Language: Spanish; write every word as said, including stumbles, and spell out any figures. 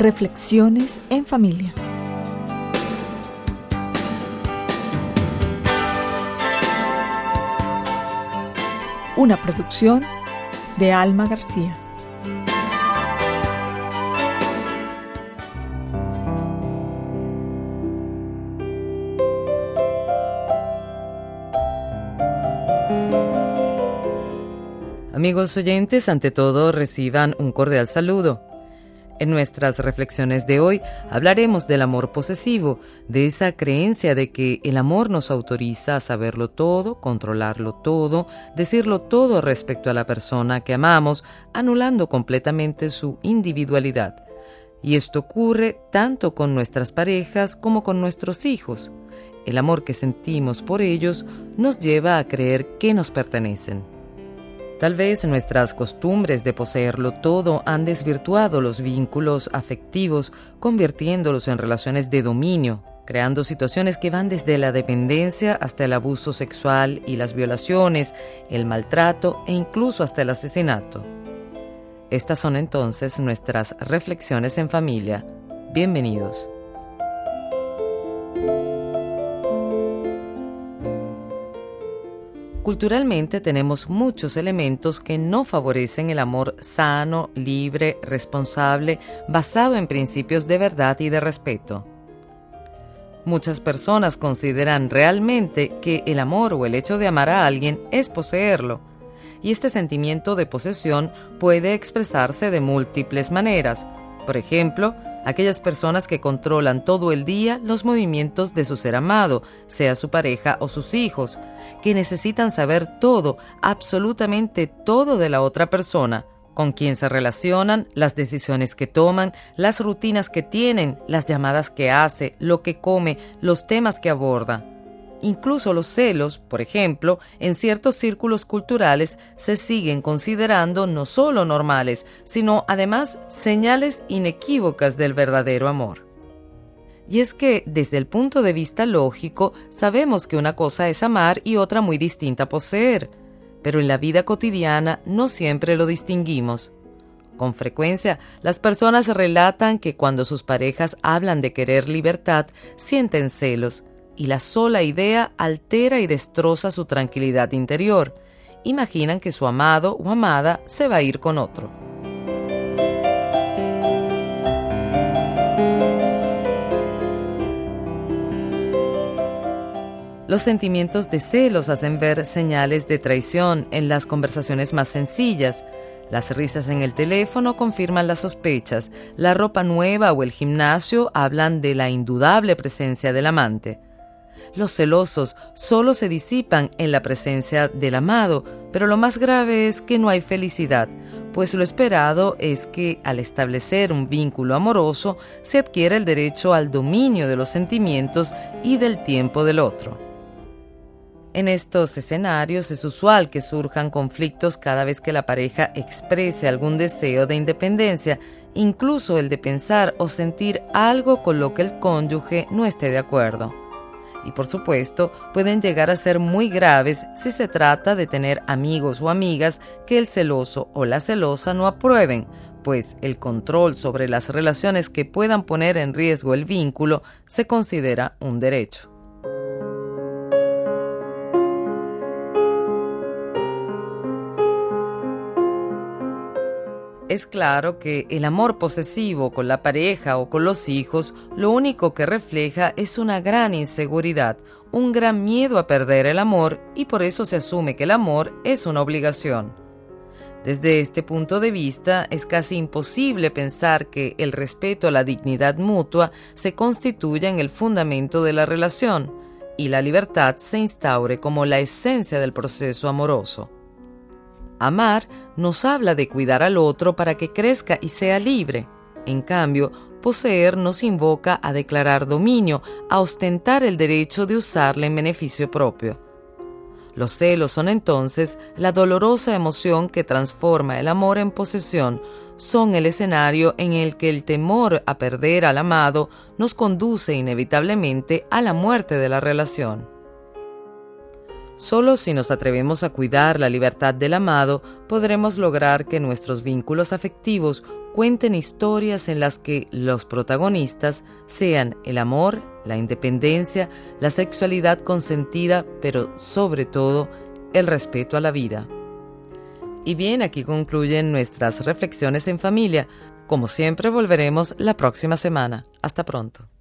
Reflexiones en familia. Una producción de Alma García. Amigos oyentes, ante todo reciban un cordial saludo. En nuestras reflexiones de hoy hablaremos del amor posesivo, de esa creencia de que el amor nos autoriza a saberlo todo, controlarlo todo, decirlo todo respecto a la persona que amamos, anulando completamente su individualidad. Y esto ocurre tanto con nuestras parejas como con nuestros hijos. El amor que sentimos por ellos nos lleva a creer que nos pertenecen. Tal vez nuestras costumbres de poseerlo todo han desvirtuado los vínculos afectivos, convirtiéndolos en relaciones de dominio, creando situaciones que van desde la dependencia hasta el abuso sexual y las violaciones, el maltrato e incluso hasta el asesinato. Estas son entonces nuestras reflexiones en familia. Bienvenidos. Culturalmente tenemos muchos elementos que no favorecen el amor sano, libre, responsable, basado en principios de verdad y de respeto. Muchas personas consideran realmente que el amor o el hecho de amar a alguien es poseerlo, y este sentimiento de posesión puede expresarse de múltiples maneras. Por ejemplo, aquellas personas que controlan todo el día los movimientos de su ser amado, sea su pareja o sus hijos, que necesitan saber todo, absolutamente todo de la otra persona, con quién se relacionan, las decisiones que toman, las rutinas que tienen, las llamadas que hace, lo que come, los temas que aborda. Incluso los celos, por ejemplo, en ciertos círculos culturales se siguen considerando no solo normales, sino además señales inequívocas del verdadero amor. Y es que, desde el punto de vista lógico, sabemos que una cosa es amar y otra muy distinta poseer, pero en la vida cotidiana no siempre lo distinguimos. Con frecuencia, las personas relatan que cuando sus parejas hablan de querer libertad, sienten celos, y la sola idea altera y destroza su tranquilidad interior. Imaginan que su amado o amada se va a ir con otro. Los sentimientos de celos hacen ver señales de traición en las conversaciones más sencillas. Las risas en el teléfono confirman las sospechas. La ropa nueva o el gimnasio hablan de la indudable presencia del amante. Los celosos solo se disipan en la presencia del amado, pero lo más grave es que no hay felicidad, pues lo esperado es que al establecer un vínculo amoroso se adquiera el derecho al dominio de los sentimientos y del tiempo del otro. En estos escenarios es usual que surjan conflictos cada vez que la pareja exprese algún deseo de independencia, incluso el de pensar o sentir algo con lo que el cónyuge no esté de acuerdo. Y por supuesto, pueden llegar a ser muy graves si se trata de tener amigos o amigas que el celoso o la celosa no aprueben, pues el control sobre las relaciones que puedan poner en riesgo el vínculo se considera un derecho. Es claro que el amor posesivo con la pareja o con los hijos lo único que refleja es una gran inseguridad, un gran miedo a perder el amor, y por eso se asume que el amor es una obligación. Desde este punto de vista, es casi imposible pensar que el respeto a la dignidad mutua se constituya en el fundamento de la relación y la libertad se instaure como la esencia del proceso amoroso. Amar nos habla de cuidar al otro para que crezca y sea libre. En cambio, poseer nos invoca a declarar dominio, a ostentar el derecho de usarla en beneficio propio. Los celos son entonces la dolorosa emoción que transforma el amor en posesión, son el escenario en el que el temor a perder al amado nos conduce inevitablemente a la muerte de la relación. Solo si nos atrevemos a cuidar la libertad del amado, podremos lograr que nuestros vínculos afectivos cuenten historias en las que los protagonistas sean el amor, la independencia, la sexualidad consentida, pero sobre todo el respeto a la vida. Y bien, aquí concluyen nuestras reflexiones en familia. Como siempre, volveremos la próxima semana. Hasta pronto.